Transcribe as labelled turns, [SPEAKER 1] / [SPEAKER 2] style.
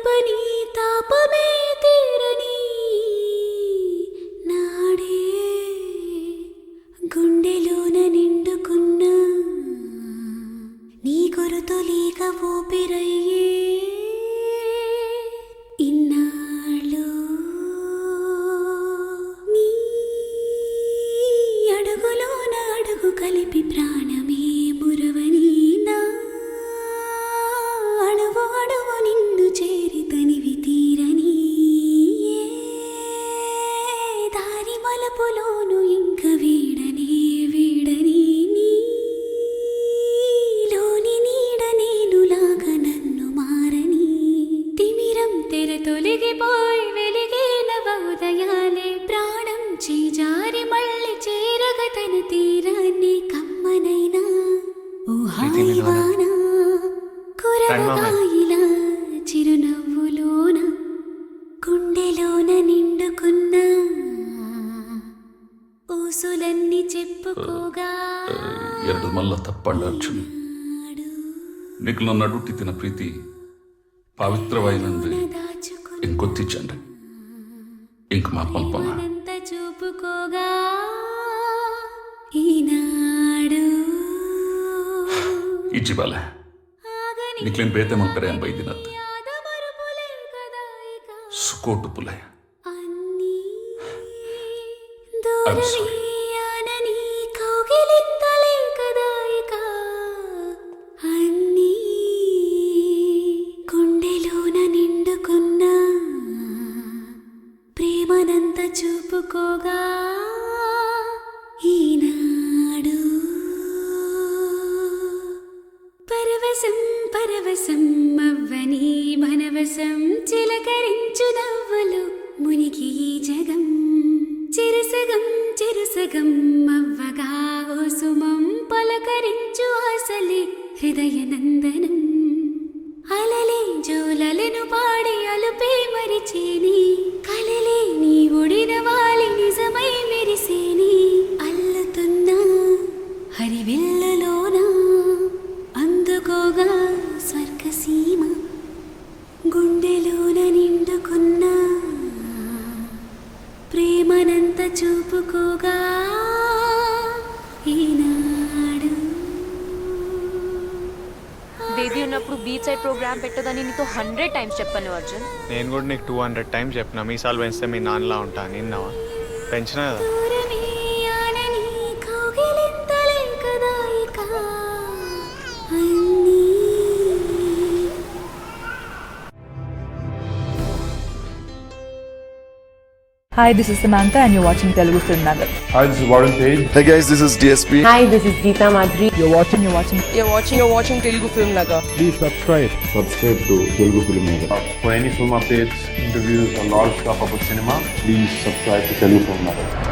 [SPEAKER 1] తప్పని తాపమే తీరని నాడే గుండెలోన నిండుకున్న నీ కొరతొలీక ఊపిరయ్యే ఇన్నాళ్ళు నీ అడుగులోన అడుగు కలిపి ప్రాణమే మురవని నా అడుగు అడుగు నిన్ను చేరి తనివి తీరని ఏ దారి మలపులోను ఇంక వీడని వీడని నీలోని నీడ నేనులాగా నన్ను మారని తిమిరం తెర తొలగిపోయి వెలిగే నవోదయాలే ప్రాణం చేజారి మళ్ళీ చేరగ తన తీరాన్ని కమ్మనైనా ఓ హాయివానా కురవకాయిలా చిరునవ్వులోన గుండెలోన నిండుకున్న ఊసులన్నీ చెప్పుకోగా
[SPEAKER 2] ಎರಡು ಮಲ್ಲ ತಪ್ಪಂಡ ಅರ್ಜುನ್ నీకు నన్ను అడుగుట్టిన ప్రీతి పవిత్రమైనంది ఇంకొత్తిచ్చండి ఇంక మా పల్పన
[SPEAKER 1] చూపుకోగా ఈనాడు
[SPEAKER 2] ఇచ్చిబాల నీకులేని ಬೇತೆ ಮಲ್ಪರೆ ಎಂಬ ಇದಿನತ್ತು ಸುಕೋಟು ಪುಲೆ
[SPEAKER 1] దూరమీయానని కౌగిలింతలే కదా ఇక అన్నీ గుండెలోన నిండుకున్న ప్రేమనంత చూపుకోగా ఈనాడు పరవశం పరవశం అవ్వని మనవశం చిలకరించు నవ్వులు మునిగి ఈ జగం చిరుసగం చిరుసగం అవ్వగా ఓ సుమం పలకరించు ఆశలే హృదయ నందనం అలలే జోలలను పాడి అలుపే మరిచేని కలలే నీ ఒడిన వాలి నిజమై మెరిసేని అల్లుతున్న హరివిల్లులోన అందుకోగా స్వర్గసీమ గుండెలోన నిండుకున్న ప్రేమనంత చూపుకోగా ఈనాడు
[SPEAKER 3] బేబీ ఉన్నప్పుడు బీచ్ సైడ్ ప్రోగ్రామ్ పెట్టదని నీతో 100 టైమ్స్ చెప్పాను అర్జున్.
[SPEAKER 4] నేను కూడా నీకు 200 టైమ్స్ చెప్పిన మీసాలు పెంచితే మీ నాన్నలా ఉంటా నిన్నవా పెంచినా కదా.
[SPEAKER 1] దూరమీయానని కౌగిలింతలే కదా ఇక అన్నీ
[SPEAKER 5] Hi, this is Samantha and you're watching Telugu Film Nagar.
[SPEAKER 6] Hi, this is Warren Page.
[SPEAKER 7] Hey guys, this is DSP.
[SPEAKER 8] Hi, this is Geeta Madhuri.
[SPEAKER 5] You're watching Telugu Film Nagar.
[SPEAKER 6] Please subscribe. Subscribe to Telugu Film Nagar. For any film updates, interviews, or lot of stuff about cinema, please subscribe to Telugu Film Nagar.